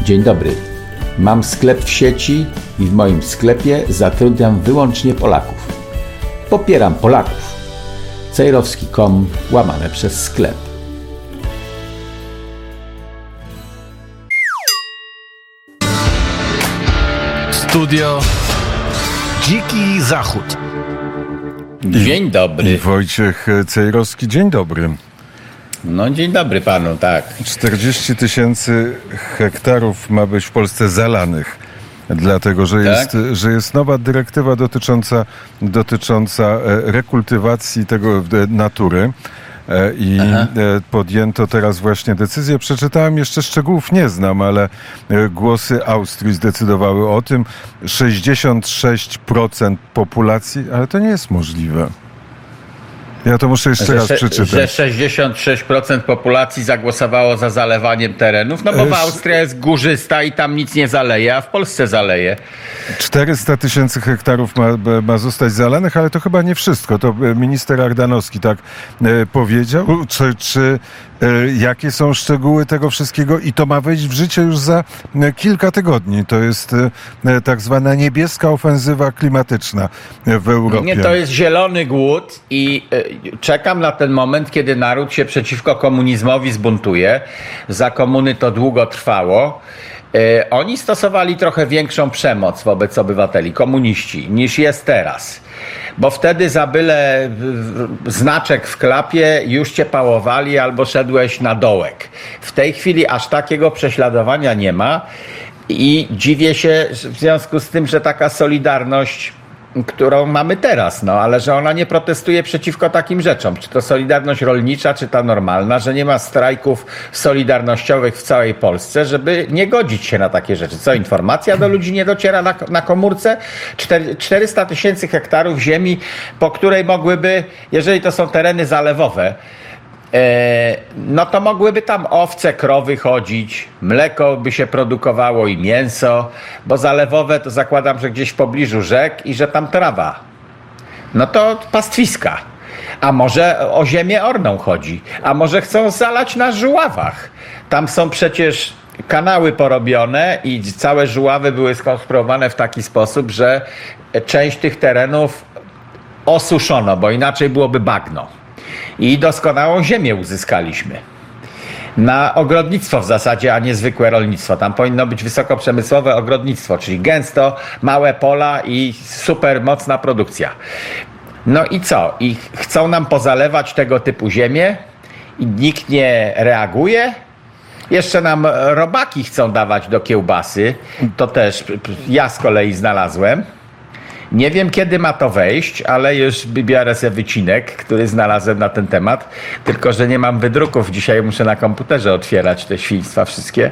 Dzień dobry. Mam sklep w sieci i w moim sklepie zatrudniam wyłącznie Polaków. Popieram Polaków. cejrowski.com/sklep. Studio Dziki Zachód. Dzień dobry. Wojciech Cejrowski, dzień dobry. No dzień dobry panu, tak. 40 000 hektarów ma być w Polsce zalanych, dlatego że, tak? że jest nowa dyrektywa dotycząca rekultywacji tego natury. I podjęto teraz właśnie decyzję. Przeczytałem, jeszcze szczegółów nie znam, ale głosy Austrii zdecydowały o tym. 66% populacji, ale to nie jest możliwe. Ja to muszę jeszcze raz przeczytać. Że 66% populacji zagłosowało za zalewaniem terenów, no bo Austria jest górzysta i tam nic nie zaleje, a w Polsce zaleje. 400 000 hektarów ma zostać zalanych, ale to chyba nie wszystko. To minister Ardanowski tak powiedział. Jakie są szczegóły tego wszystkiego? I to ma wejść w życie już za kilka tygodni. To jest tak zwana niebieska ofensywa klimatyczna w Europie. Nie, to jest zielony głód i czekam na ten moment, kiedy naród się przeciwko komunizmowi zbuntuje. Za komuny to długo trwało. Oni stosowali trochę większą przemoc wobec obywateli, komuniści, niż jest teraz. Bo wtedy za byle znaczek w klapie już cię pałowali albo szedłeś na dołek. W tej chwili aż takiego prześladowania nie ma i dziwię się w związku z tym, że taka solidarność, którą mamy teraz, no ale że ona nie protestuje przeciwko takim rzeczom. Czy to solidarność rolnicza, czy ta normalna, że nie ma strajków solidarnościowych w całej Polsce, żeby nie godzić się na takie rzeczy. Co, informacja do ludzi nie dociera na komórce? 400 000 hektarów ziemi, po której mogłyby, jeżeli to są tereny zalewowe, no to mogłyby tam owce, krowy chodzić, mleko by się produkowało i mięso, bo zalewowe to zakładam, że gdzieś w pobliżu rzek i że tam trawa. No to pastwiska. A może o ziemię orną chodzi, a może chcą zalać na żuławach. Tam są przecież kanały porobione i całe żuławy były skonstruowane w taki sposób, że część tych terenów osuszono, bo inaczej byłoby bagno. I doskonałą ziemię uzyskaliśmy. Na ogrodnictwo w zasadzie, a nie zwykłe rolnictwo. Tam powinno być wysokoprzemysłowe ogrodnictwo, czyli gęsto, małe pola i super mocna produkcja. No i co? I chcą nam pozalewać tego typu ziemię i nikt nie reaguje? Jeszcze nam robaki chcą dawać do kiełbasy. To też ja z kolei znalazłem. Nie wiem, kiedy ma to wejść, ale już biorę sobie wycinek, który znalazłem na ten temat. Tylko że nie mam wydruków. Dzisiaj muszę na komputerze otwierać te świństwa wszystkie.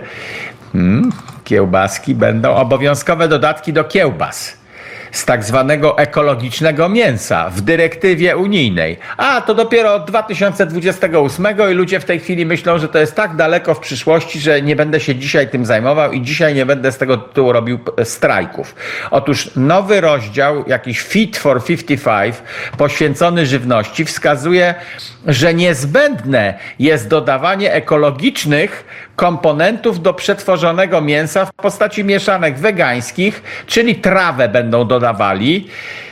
Kiełbaski będą. Obowiązkowe dodatki do kiełbas z tak zwanego ekologicznego mięsa w dyrektywie unijnej. A to dopiero od 2028 i ludzie w tej chwili myślą, że to jest tak daleko w przyszłości, że nie będę się dzisiaj tym zajmował i dzisiaj nie będę z tego tytułu robił strajków. Otóż nowy rozdział, jakiś Fit for 55, poświęcony żywności, wskazuje, że niezbędne jest dodawanie ekologicznych komponentów do przetworzonego mięsa w postaci mieszanek wegańskich, czyli trawę będą dodawali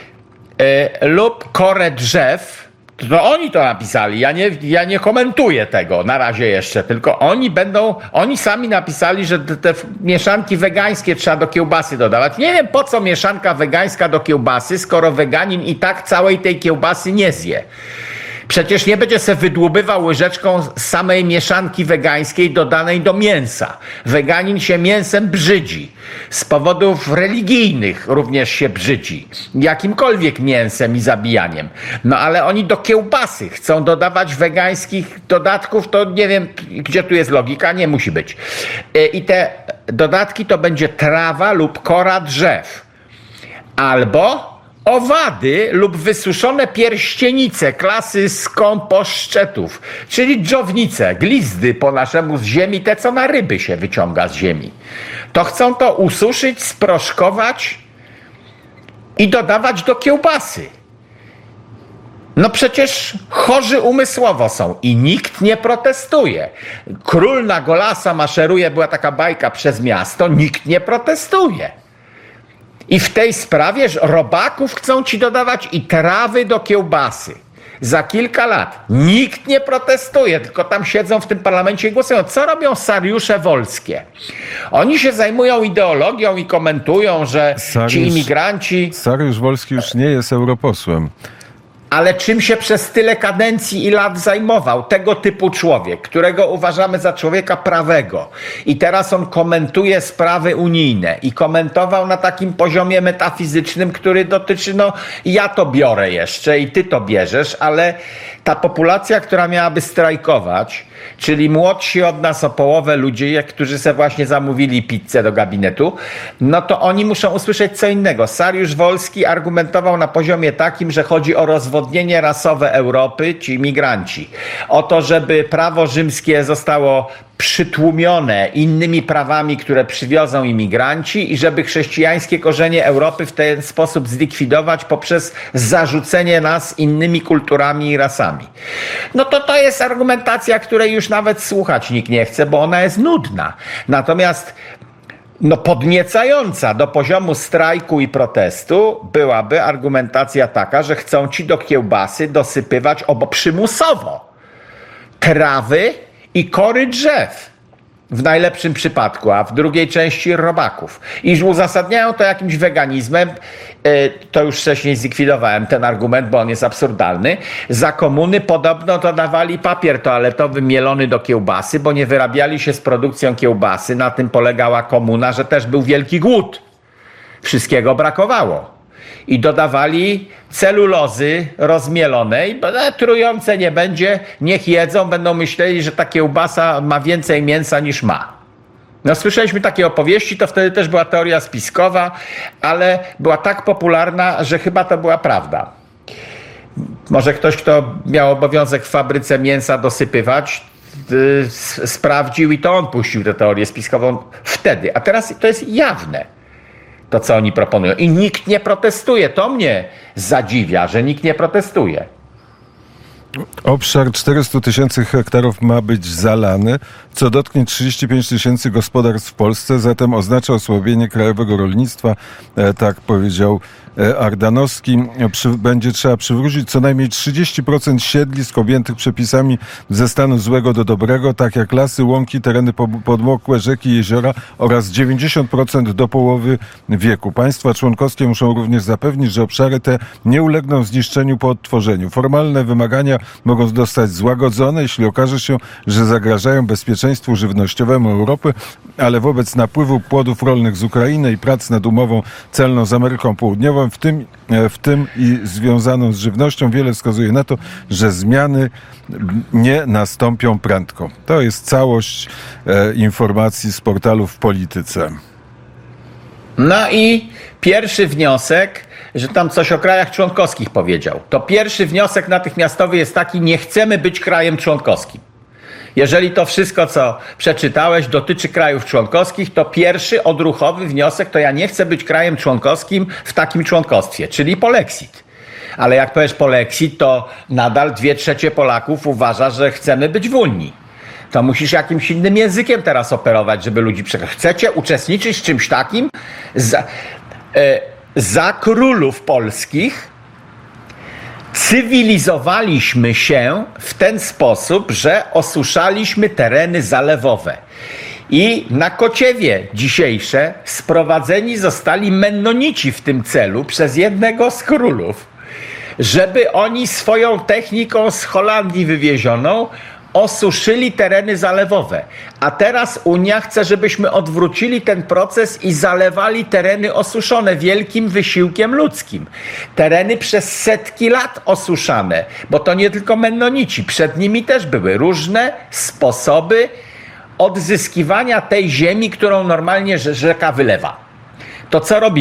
lub korę drzew. To oni to napisali, ja nie komentuję tego na razie jeszcze, tylko oni sami napisali, że te mieszanki wegańskie trzeba do kiełbasy dodawać. Nie wiem, po co mieszanka wegańska do kiełbasy, skoro weganin i tak całej tej kiełbasy nie zje. Przecież nie będzie se wydłubywał łyżeczką samej mieszanki wegańskiej dodanej do mięsa. Weganin się mięsem brzydzi. Z powodów religijnych również się brzydzi. Jakimkolwiek mięsem i zabijaniem. No ale oni do kiełbasy chcą dodawać wegańskich dodatków, to nie wiem, gdzie tu jest logika, nie musi być. I te dodatki to będzie trawa lub kora drzew. Albo owady lub wysuszone pierścienice klasy skąposzczetów, czyli dżownice, glizdy po naszemu z ziemi, te co na ryby się wyciąga z ziemi. To chcą to ususzyć, sproszkować i dodawać do kiełbasy. No przecież chorzy umysłowo są i nikt nie protestuje. Król na Golasa maszeruje, była taka bajka, przez miasto, nikt nie protestuje. I w tej sprawie robaków chcą ci dodawać i trawy do kiełbasy. Za kilka lat nikt nie protestuje, tylko tam siedzą w tym parlamencie i głosują. Co robią Sariusze Wolskie? Oni się zajmują ideologią i komentują, że ci imigranci... Sariusz Wolski już nie jest europosłem. Ale czym się przez tyle kadencji i lat zajmował? Tego typu człowiek, którego uważamy za człowieka prawego. I teraz on komentuje sprawy unijne. I komentował na takim poziomie metafizycznym, który dotyczy, no ja to biorę jeszcze i ty to bierzesz, ale ta populacja, która miałaby strajkować, czyli młodsi od nas o połowę ludzie, którzy sobie właśnie zamówili pizzę do gabinetu, no to oni muszą usłyszeć co innego. Sariusz Wolski argumentował na poziomie takim, że chodzi o rozwodnienie rasowe Europy, ci imigranci. O to, żeby prawo rzymskie zostało przytłumione innymi prawami, które przywiozą imigranci i żeby chrześcijańskie korzenie Europy w ten sposób zlikwidować poprzez zarzucenie nas innymi kulturami i rasami. No to jest argumentacja, której już nawet słuchać nikt nie chce, bo ona jest nudna. Natomiast podniecająca do poziomu strajku i protestu byłaby argumentacja taka, że chcą ci do kiełbasy dosypywać przymusowo trawy i kory drzew. W najlepszym przypadku, a w drugiej części robaków. I uzasadniają to jakimś weganizmem. To już wcześniej zlikwidowałem ten argument, bo on jest absurdalny. Za komuny podobno to dawali papier toaletowy mielony do kiełbasy, bo nie wyrabiali się z produkcją kiełbasy. Na tym polegała komuna, że też był wielki głód. Wszystkiego brakowało. I dodawali celulozy rozmielonej, bo trujące nie będzie, niech jedzą, będą myśleli, że ta kiełbasa ma więcej mięsa niż ma. No słyszeliśmy takie opowieści, to wtedy też była teoria spiskowa, ale była tak popularna, że chyba to była prawda. Może ktoś, kto miał obowiązek w fabryce mięsa dosypywać, sprawdził i to on puścił tę teorię spiskową wtedy. A teraz to jest jawne. To, co oni proponują. I nikt nie protestuje. To mnie zadziwia, że nikt nie protestuje. Obszar 400 000 hektarów ma być zalany, co dotknie 35 000 gospodarstw w Polsce, zatem oznacza osłabienie krajowego rolnictwa, tak powiedział Ardanowski. Będzie trzeba przywrócić co najmniej 30% siedlisk objętych przepisami ze stanu złego do dobrego, tak jak lasy, łąki, tereny podmokłe, rzeki, jeziora oraz 90% do połowy wieku. Państwa członkowskie muszą również zapewnić, że obszary te nie ulegną zniszczeniu po odtworzeniu. Formalne wymagania mogą zostać złagodzone, jeśli okaże się, że zagrażają bezpieczeństwu żywnościowemu Europy, ale wobec napływu płodów rolnych z Ukrainy i prac nad umową celną z Ameryką Południową, w tym i związaną z żywnością, wiele wskazuje na to, że zmiany nie nastąpią prędko. To jest całość informacji z portalu W Polityce. No i pierwszy wniosek, że tam coś o krajach członkowskich powiedział. To pierwszy wniosek natychmiastowy jest taki: nie chcemy być krajem członkowskim. Jeżeli to wszystko, co przeczytałeś, dotyczy krajów członkowskich, to pierwszy odruchowy wniosek to ja nie chcę być krajem członkowskim w takim członkostwie, czyli polexit. Ale jak powiesz polexit, to nadal 2/3 Polaków uważa, że chcemy być w Unii. To musisz jakimś innym językiem teraz operować, żeby ludzi przekonać. Chcecie uczestniczyć w czymś takim? Za królów polskich cywilizowaliśmy się w ten sposób, że osuszaliśmy tereny zalewowe. I na Kociewie dzisiejsze sprowadzeni zostali Mennonici w tym celu przez jednego z królów, żeby oni swoją techniką z Holandii wywiezioną osuszyli tereny zalewowe. A teraz Unia chce, żebyśmy odwrócili ten proces i zalewali tereny osuszone wielkim wysiłkiem ludzkim. Tereny przez setki lat osuszane, bo to nie tylko Mennonici, przed nimi też były różne sposoby odzyskiwania tej ziemi, którą normalnie rzeka wylewa. To co robimy?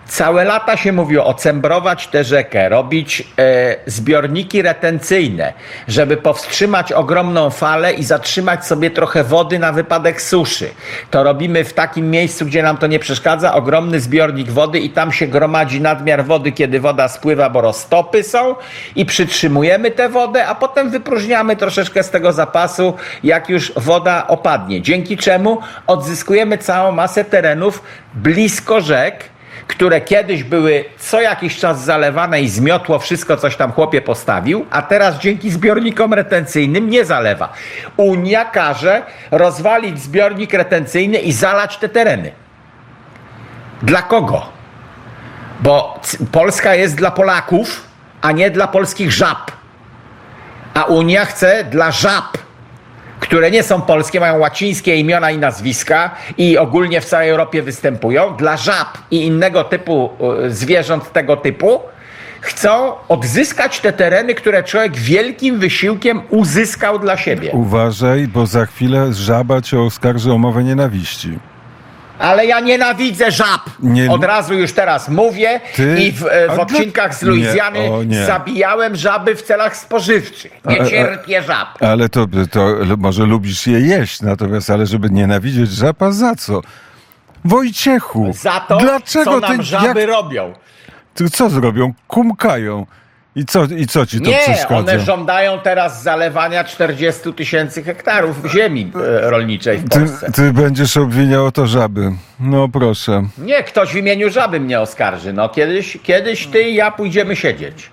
Całe lata się mówiło ocembrować tę rzekę, robić zbiorniki retencyjne, żeby powstrzymać ogromną falę i zatrzymać sobie trochę wody na wypadek suszy. To robimy w takim miejscu, gdzie nam to nie przeszkadza, ogromny zbiornik wody i tam się gromadzi nadmiar wody, kiedy woda spływa, bo roztopy są i przytrzymujemy tę wodę, a potem wypróżniamy troszeczkę z tego zapasu, jak już woda opadnie. Dzięki czemu odzyskujemy całą masę terenów blisko rzek, które kiedyś były co jakiś czas zalewane i zmiotło wszystko, coś tam chłopie postawił, a teraz dzięki zbiornikom retencyjnym nie zalewa. Unia każe rozwalić zbiornik retencyjny i zalać te tereny. Dla kogo? Bo Polska jest dla Polaków, a nie dla polskich żab. A Unia chce dla żab, które nie są polskie, mają łacińskie imiona i nazwiska i ogólnie w całej Europie występują, dla żab i innego typu zwierząt tego typu, chcą odzyskać te tereny, które człowiek wielkim wysiłkiem uzyskał dla siebie. Uważaj, bo za chwilę żaba cię oskarży o mowę nienawiści. Ale ja nienawidzę żab. Od razu już teraz mówię i w odcinkach z Luizjany zabijałem żaby w celach spożywczych. Nie cierpię żab. Ale to może lubisz je jeść, natomiast ale żeby nienawidzieć żab, a za co? Wojciechu! Za to, dlaczego co nam żaby robią. Co zrobią? Kumkają. I co ci to przeszkadza? One żądają teraz zalewania 40 000 hektarów ziemi rolniczej w Polsce. Ty będziesz obwiniał o to żaby. No proszę. Nie, ktoś w imieniu żaby mnie oskarży. No kiedyś ty i ja pójdziemy siedzieć.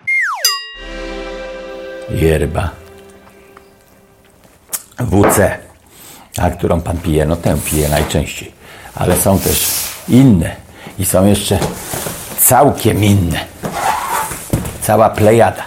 Yerba. WC. A którą pan pije? No tę pije najczęściej. Ale są też inne. I są jeszcze całkiem inne. Cała plejada.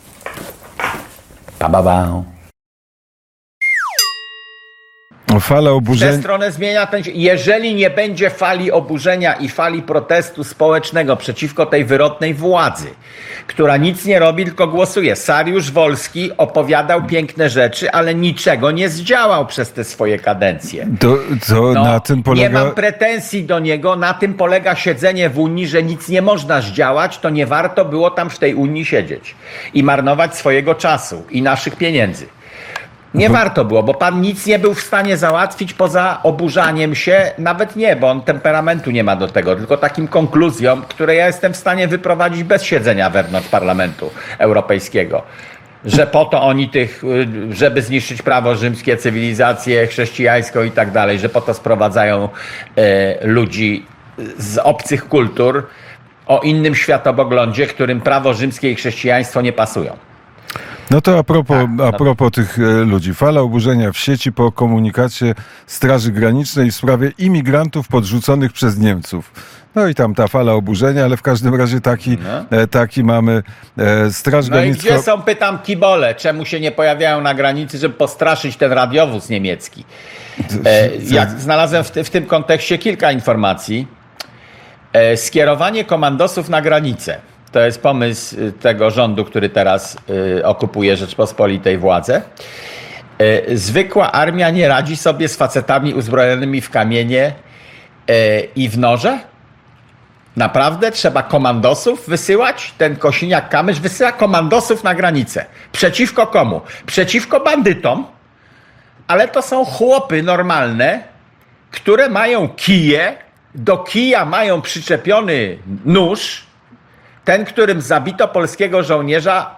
Fala oburzenia. W tę stronę zmienia ten. Jeżeli nie będzie fali oburzenia i fali protestu społecznego przeciwko tej wyrotnej władzy, która nic nie robi, tylko głosuje. Sariusz Wolski opowiadał piękne rzeczy, ale niczego nie zdziałał przez te swoje kadencje. Na tym polega... Nie mam pretensji do niego, na tym polega siedzenie w Unii, że nic nie można zdziałać, to nie warto było tam w tej Unii siedzieć i marnować swojego czasu i naszych pieniędzy. Nie warto było, bo pan nic nie był w stanie załatwić poza oburzaniem się, nawet nie, bo on temperamentu nie ma do tego, tylko takim konkluzjom, które ja jestem w stanie wyprowadzić bez siedzenia wewnątrz Parlamentu Europejskiego. Że po to oni żeby zniszczyć prawo rzymskie, cywilizację chrześcijańską i tak dalej, że po to sprowadzają ludzi z obcych kultur o innym światopoglądzie, którym prawo rzymskie i chrześcijaństwo nie pasują. No to a propos tych ludzi. Fala oburzenia w sieci po komunikacie Straży Granicznej w sprawie imigrantów podrzuconych przez Niemców. No i tam ta fala oburzenia, ale w każdym razie taki mamy Straż Graniczną. No i gdzie są, pytam, kibole? Czemu się nie pojawiają na granicy, żeby postraszyć ten radiowóz niemiecki? Znalazłem w tym kontekście kilka informacji. Skierowanie komandosów na granicę. To jest pomysł tego rządu, który teraz okupuje Rzeczpospolitej władzę. Zwykła armia nie radzi sobie z facetami uzbrojonymi w kamienie i w noże? Naprawdę trzeba komandosów wysyłać? Ten Kosiniak-Kamysz wysyła komandosów na granicę. Przeciwko komu? Przeciwko bandytom, ale to są chłopy normalne, które mają kije, do kija mają przyczepiony nóż. Ten, którym zabito polskiego żołnierza,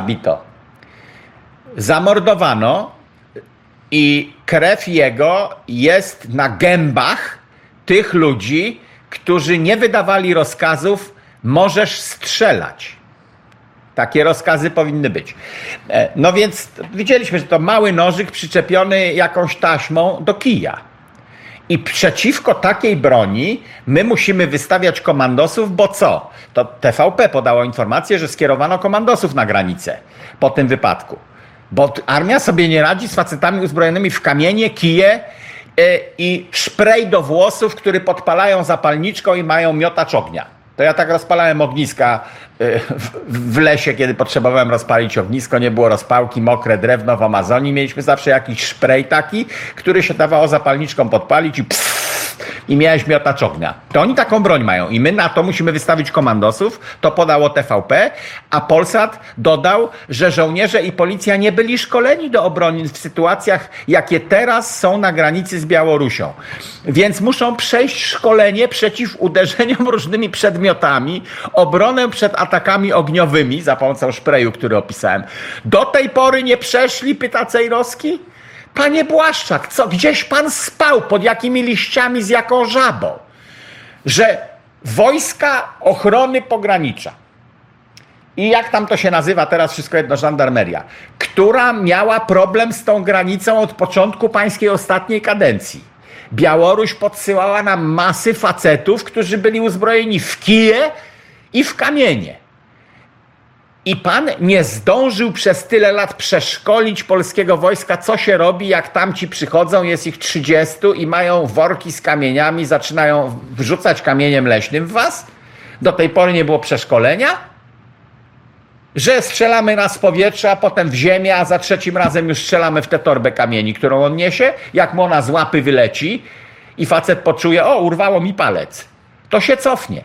zamordowano i krew jego jest na gębach tych ludzi, którzy nie wydawali rozkazów, możesz strzelać. Takie rozkazy powinny być. No więc widzieliśmy, że to mały nożyk przyczepiony jakąś taśmą do kija. I przeciwko takiej broni my musimy wystawiać komandosów, bo co? To TVP podało informację, że skierowano komandosów na granicę po tym wypadku. Bo armia sobie nie radzi z facetami uzbrojonymi w kamienie, kije i szprej do włosów, który podpalają zapalniczką i mają miotacz ognia. To ja tak rozpalałem ogniska w lesie, kiedy potrzebowałem rozpalić ognisko, nie było rozpałki, mokre drewno w Amazonii. Mieliśmy zawsze jakiś szprej taki, który się dawało zapalniczką podpalić i i miałeś miotacz ognia. To oni taką broń mają i my na to musimy wystawić komandosów, to podało TVP, a Polsat dodał, że żołnierze i policja nie byli szkoleni do obrony w sytuacjach, jakie teraz są na granicy z Białorusią. Więc muszą przejść szkolenie przeciw uderzeniom różnymi przedmiotami, obronę przed atakami ogniowymi za pomocą szpreju, który opisałem. Do tej pory nie przeszli, pyta Cejrowski? Panie Błaszczak, co, gdzieś pan spał, pod jakimi liściami, z jaką żabą? Że wojska ochrony pogranicza i jak tam to się nazywa teraz, wszystko jedno, żandarmeria, która miała problem z tą granicą od początku pańskiej ostatniej kadencji. Białoruś podsyłała nam masy facetów, którzy byli uzbrojeni w kije i w kamienie. I pan nie zdążył przez tyle lat przeszkolić polskiego wojska, co się robi, jak tamci przychodzą, jest ich 30 i mają worki z kamieniami, zaczynają wrzucać kamieniem leśnym w was? Do tej pory nie było przeszkolenia? Że strzelamy raz z powietrza, a potem w ziemię, a za trzecim razem już strzelamy w tę torbę kamieni, którą on niesie? Jak mu ona z łapy wyleci i facet poczuje, o, urwało mi palec, to się cofnie.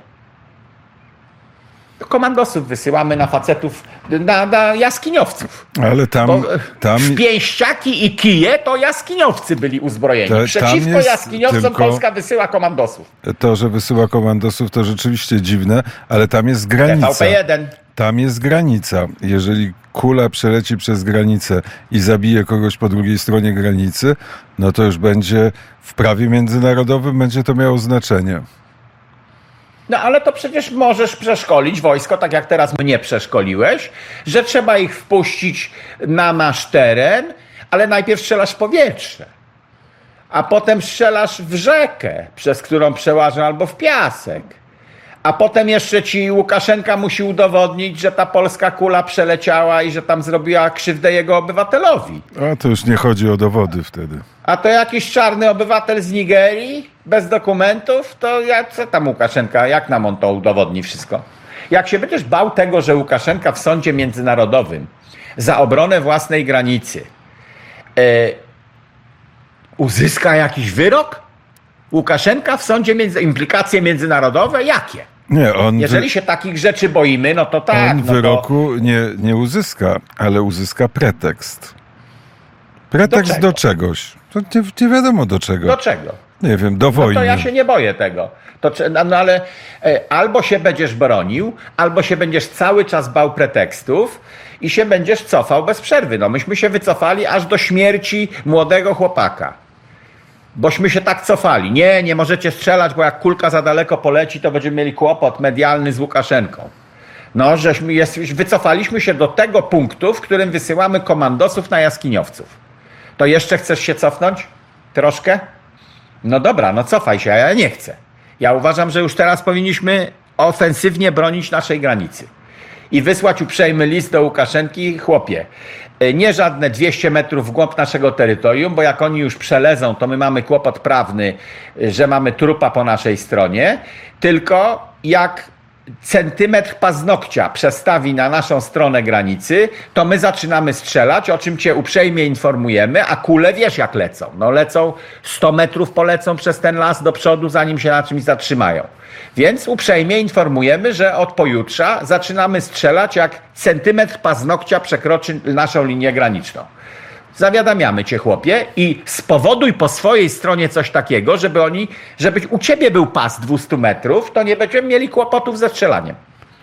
Komandosów wysyłamy na facetów, na jaskiniowców. Ale tam w pięściaki i kije to jaskiniowcy byli uzbrojeni. Przeciwko jaskiniowcom tylko Polska wysyła komandosów. To, że wysyła komandosów, to rzeczywiście dziwne, ale tam jest granica. TVP1. Tam jest granica. Jeżeli kula przeleci przez granicę i zabije kogoś po drugiej stronie granicy, no to już będzie w prawie międzynarodowym będzie to miało znaczenie. No ale to przecież możesz przeszkolić wojsko, tak jak teraz mnie przeszkoliłeś, że trzeba ich wpuścić na nasz teren, ale najpierw strzelasz w powietrze, a potem strzelasz w rzekę, przez którą przełażą, albo w piasek. A potem jeszcze ci Łukaszenka musi udowodnić, że ta polska kula przeleciała i że tam zrobiła krzywdę jego obywatelowi. A to już nie chodzi o dowody wtedy. A to jakiś czarny obywatel z Nigerii, bez dokumentów, to co tam Łukaszenka, jak nam on to udowodni wszystko? Jak się będziesz bał tego, że Łukaszenka w sądzie międzynarodowym za obronę własnej granicy uzyska jakiś wyrok? Łukaszenka w sądzie implikacje międzynarodowe? Jakie? Nie, jeżeli się takich rzeczy boimy, no to tak. On wyroku nie uzyska, ale uzyska pretekst. Pretekst do czegoś. To nie wiadomo do czego. Do czego? Nie wiem, do wojny. No to ja się nie boję tego. No ale albo się będziesz bronił, albo się będziesz cały czas bał pretekstów i się będziesz cofał bez przerwy. No myśmy się wycofali aż do śmierci młodego chłopaka. Bośmy się tak cofali. Nie możecie strzelać, bo jak kulka za daleko poleci, to będziemy mieli kłopot medialny z Łukaszenką. No, wycofaliśmy się do tego punktu, w którym wysyłamy komandosów na jaskiniowców. To jeszcze chcesz się cofnąć? Troszkę? No dobra, no cofaj się, a ja nie chcę. Ja uważam, że już teraz powinniśmy ofensywnie bronić naszej granicy. I wysłać uprzejmy list do Łukaszenki, chłopie, nie żadne 200 metrów w głąb naszego terytorium, bo jak oni już przelezą, to my mamy kłopot prawny, że mamy trupa po naszej stronie, tylko jak centymetr paznokcia przestawi na naszą stronę granicy, to my zaczynamy strzelać, o czym cię uprzejmie informujemy, a kule wiesz jak lecą. No lecą 100 metrów polecą przez ten las do przodu, zanim się na czymś zatrzymają. Więc uprzejmie informujemy, że od pojutrza zaczynamy strzelać, jak centymetr paznokcia przekroczy naszą linię graniczną. Zawiadamiamy cię, chłopie, i spowoduj po swojej stronie coś takiego, żeby u ciebie był pas 200 metrów, to nie będziemy mieli kłopotów ze strzelaniem.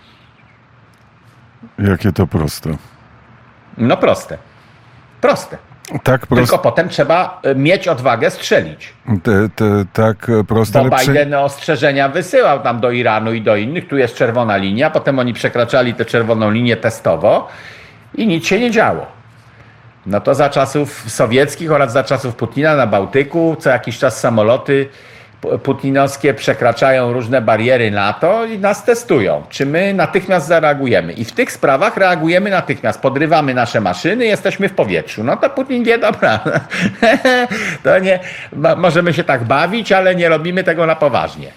Jakie to proste. No proste. Proste. Tak proste. Tylko potem trzeba mieć odwagę strzelić. Tak proste. Bo Biden ostrzeżenia wysyłał tam do Iranu i do innych. Tu jest czerwona linia. Potem oni przekraczali tę czerwoną linię testowo i nic się nie działo. No to za czasów sowieckich oraz za czasów Putina na Bałtyku co jakiś czas samoloty putinowskie przekraczają różne bariery NATO i nas testują. Czy my natychmiast zareagujemy? I w tych sprawach reagujemy natychmiast. Podrywamy nasze maszyny, jesteśmy w powietrzu. No to Putin wie, dobra, to nie, możemy się tak bawić, ale nie robimy tego na poważnie.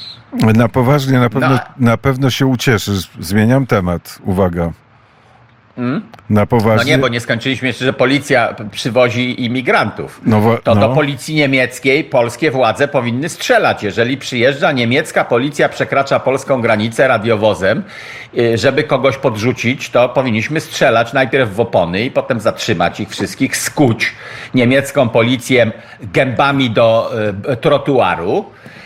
Na poważnie na pewno się ucieszysz. Zmieniam temat. Uwaga. Na poważnie. No nie, bo nie skończyliśmy jeszcze, że policja przywozi imigrantów. To do policji niemieckiej polskie władze powinny strzelać. Jeżeli przyjeżdża niemiecka policja, przekracza polską granicę radiowozem, żeby kogoś podrzucić, to powinniśmy strzelać najpierw w opony i potem zatrzymać ich wszystkich, skuć niemiecką policję gębami do trotuaru.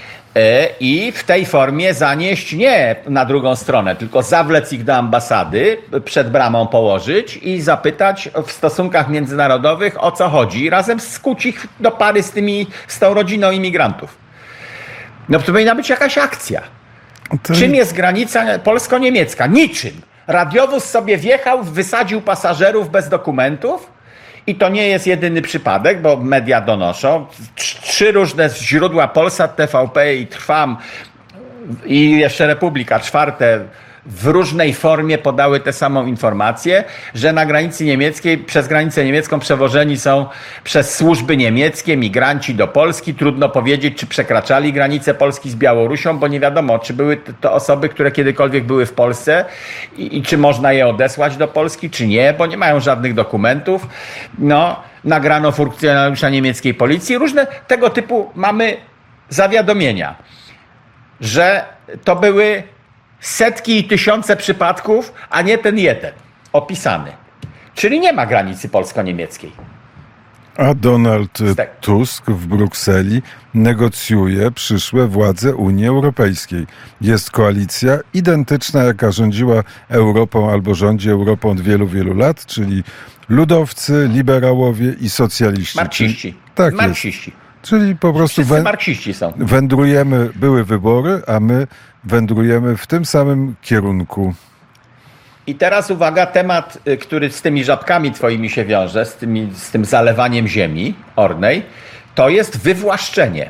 I w tej formie zanieść nie na drugą stronę, tylko zawlec ich do ambasady, przed bramą położyć i zapytać w stosunkach międzynarodowych, o co chodzi, razem skuć ich do pary z tą rodziną imigrantów. No to powinna być jakaś akcja. Czym jest granica polsko-niemiecka? Niczym. Radiowóz sobie wjechał, wysadził pasażerów bez dokumentów. I to nie jest jedyny przypadek, bo media donoszą. 3 różne źródła, Polsat, TVP i Trwam i jeszcze Republika, 4, w różnej formie podały tę samą informację, że na granicy niemieckiej, przez granicę niemiecką przewożeni są przez służby niemieckie migranci do Polski. Trudno powiedzieć, czy przekraczali granicę Polski z Białorusią, bo nie wiadomo, czy były to osoby, które kiedykolwiek były w Polsce i czy można je odesłać do Polski, czy nie, bo nie mają żadnych dokumentów. Nagrano funkcjonariusza niemieckiej policji. Różne tego typu mamy zawiadomienia, że to były setki i tysiące przypadków, a nie ten jeden opisany. Czyli nie ma granicy polsko-niemieckiej. A Donald Tusk w Brukseli negocjuje przyszłe władze Unii Europejskiej. Jest koalicja identyczna, jaka rządziła Europą albo rządzi Europą od wielu, wielu lat, czyli ludowcy, liberałowie i socjaliści. Marksiści. Tak marksiści. Jest. Czyli po prostu marksiści są. Wędrujemy, były wybory, a my wędrujemy w tym samym kierunku. I teraz uwaga, temat, który z tymi żabkami twoimi się wiąże, z tym zalewaniem ziemi ornej, to jest wywłaszczenie.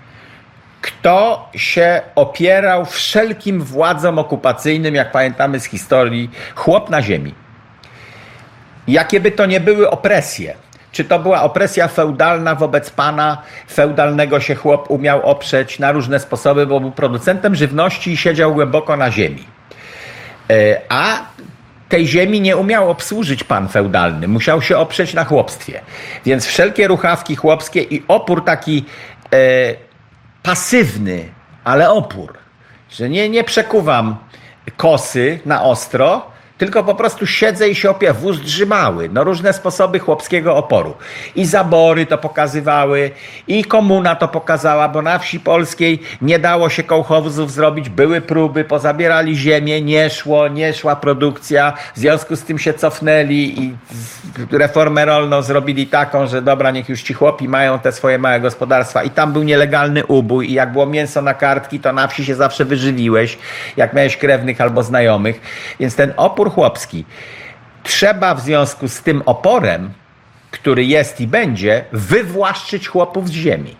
Kto się opierał wszelkim władzom okupacyjnym, jak pamiętamy z historii, chłop na ziemi. Jakie by to nie były opresje. Czy to była opresja feudalna wobec pana feudalnego się chłop umiał oprzeć na różne sposoby, bo był producentem żywności i siedział głęboko na ziemi. A tej ziemi nie umiał obsłużyć pan feudalny, musiał się oprzeć na chłopstwie. Więc wszelkie ruchawki chłopskie i opór taki pasywny, ale opór, że nie przekuwam kosy na ostro, tylko po prostu siedzę i się opieram. Wóz drzymały. Różne sposoby chłopskiego oporu. I zabory to pokazywały, i komuna to pokazała, bo na wsi polskiej nie dało się kołchozów zrobić. Były próby, pozabierali ziemię, nie szła produkcja. W związku z tym się cofnęli i reformę rolną zrobili taką, że dobra, niech już ci chłopi mają te swoje małe gospodarstwa. I tam był nielegalny ubój i jak było mięso na kartki, to na wsi się zawsze wyżywiłeś, jak miałeś krewnych albo znajomych. Więc ten opór chłopski trzeba w związku z tym oporem, który jest i będzie, wywłaszczyć chłopów z ziemi.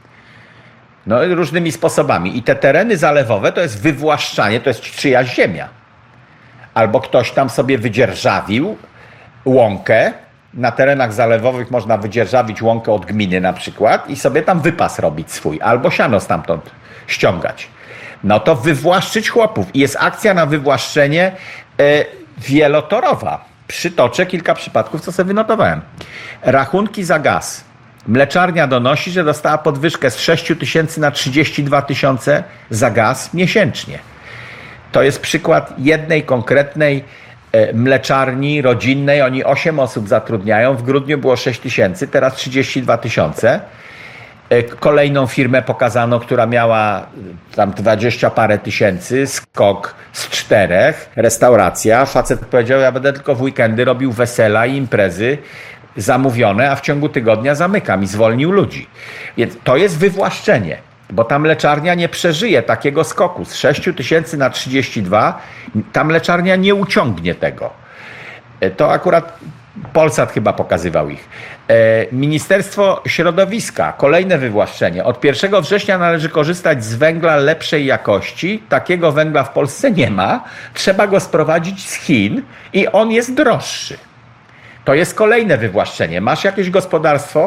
Różnymi sposobami. I te tereny zalewowe to jest wywłaszczanie, to jest czyjaś ziemia. Albo ktoś tam sobie wydzierżawił łąkę. Na terenach zalewowych można wydzierżawić łąkę od gminy na przykład i sobie tam wypas robić swój. Albo siano stamtąd ściągać. To wywłaszczyć chłopów. I jest akcja na wywłaszczenie wielotorowa. Przytoczę kilka przypadków, co sobie wynotowałem. Rachunki za gaz. Mleczarnia donosi, że dostała podwyżkę z 6 000 na 32 000 za gaz miesięcznie. To jest przykład jednej konkretnej mleczarni rodzinnej. Oni 8 osób zatrudniają. W grudniu było 6 000, teraz 32 000. Kolejną firmę pokazano, która miała tam 20 parę tysięcy, skok z 4, restauracja. Facet powiedział, ja będę tylko w weekendy robił wesela i imprezy zamówione, a w ciągu tygodnia zamykam i zwolnił ludzi. Więc to jest wywłaszczenie, bo ta mleczarnia nie przeżyje takiego skoku z 6 000 na 32. Ta mleczarnia nie uciągnie tego. To akurat Polsat chyba pokazywał ich. Ministerstwo Środowiska, kolejne wywłaszczenie. Od 1 września należy korzystać z węgla lepszej jakości. Takiego węgla w Polsce nie ma. Trzeba go sprowadzić z Chin i on jest droższy. To jest kolejne wywłaszczenie. Masz jakieś gospodarstwo,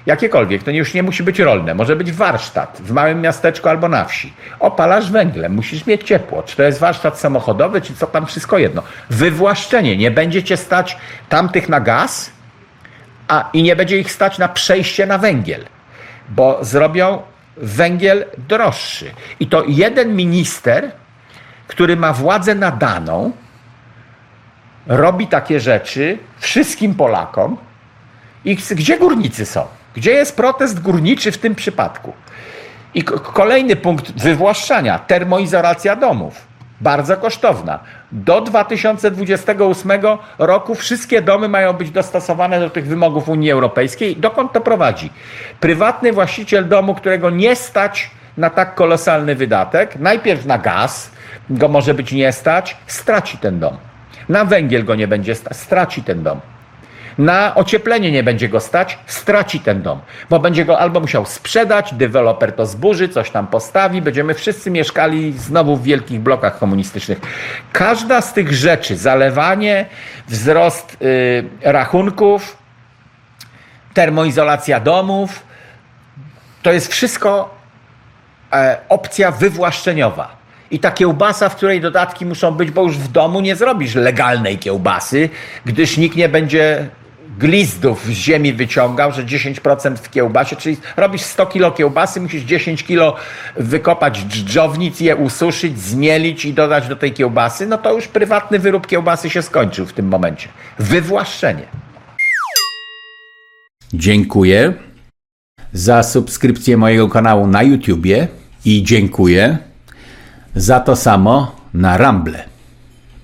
jakiekolwiek, to już nie musi być rolne, może być warsztat w małym miasteczku albo na wsi. Opalasz węglem, musisz mieć ciepło. Czy to jest warsztat samochodowy, czy co tam, wszystko jedno. Wywłaszczenie, nie będzie cię stać tamtych na gaz, i nie będzie ich stać na przejście na węgiel, bo zrobią węgiel droższy. I to jeden minister, który ma władzę nadaną, robi takie rzeczy wszystkim Polakom. I gdzie górnicy są? Gdzie jest protest górniczy w tym przypadku? I kolejny punkt wywłaszczania, termoizolacja domów. Bardzo kosztowna. Do 2028 roku wszystkie domy mają być dostosowane do tych wymogów Unii Europejskiej. Dokąd to prowadzi? Prywatny właściciel domu, którego nie stać na tak kolosalny wydatek, najpierw na gaz go może być nie stać, straci ten dom. Na węgiel go nie będzie stać, straci ten dom. Na ocieplenie nie będzie go stać, straci ten dom, bo będzie go albo musiał sprzedać, deweloper to zburzy, coś tam postawi, będziemy wszyscy mieszkali znowu w wielkich blokach komunistycznych. Każda z tych rzeczy, zalewanie, wzrost rachunków, termoizolacja domów, to jest wszystko opcja wywłaszczeniowa. I ta kiełbasa, w której dodatki muszą być, bo już w domu nie zrobisz legalnej kiełbasy, gdyż nikt nie będzie glizdów z ziemi wyciągał, że 10% w kiełbasie, czyli robisz 100 kilo kiełbasy, musisz 10 kilo wykopać dżdżownic, je ususzyć, zmielić i dodać do tej kiełbasy, no to już prywatny wyrób kiełbasy się skończył w tym momencie. Wywłaszczenie. Dziękuję za subskrypcję mojego kanału na YouTubie i dziękuję za to samo na Rumble.